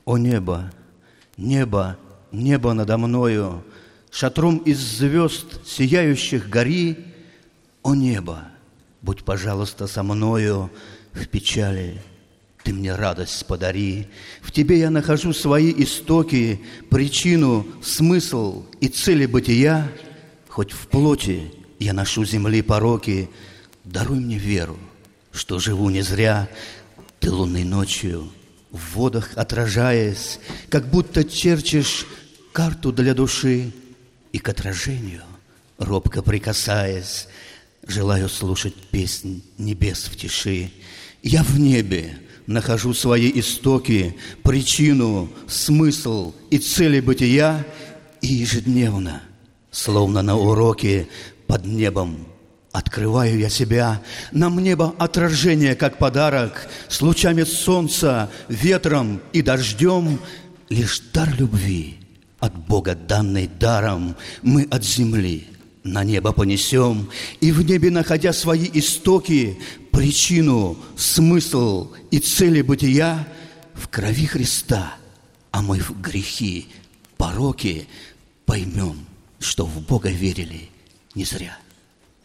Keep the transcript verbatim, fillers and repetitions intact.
О небо, небо, небо надо мною, шатром из звезд, сияющих гори. О небо, будь, пожалуйста, со мною в печали, ты мне радость подари. В тебе я нахожу свои истоки, причину, смысл и цели бытия. Хоть в плоти я ношу земли пороки, даруй мне веру, что живу не зря. Ты лунной ночью в водах отражаясь, как будто черчишь карту для души, и к отражению, робко прикасаясь, желаю слушать песнь небес в тиши. Я в небе нахожу свои истоки, причину, смысл и цели бытия, и ежедневно, словно на уроке, под небом открываю я себя. Нам небо отражение, как подарок, с лучами солнца, ветром и дождем. Лишь дар любви, от Бога данный даром, мы от земли на небо понесем. И в небе, находя свои истоки, причину, смысл и цели бытия, в крови Христа, омыв грехи, пороки, поймем, что в Бога верили не зря.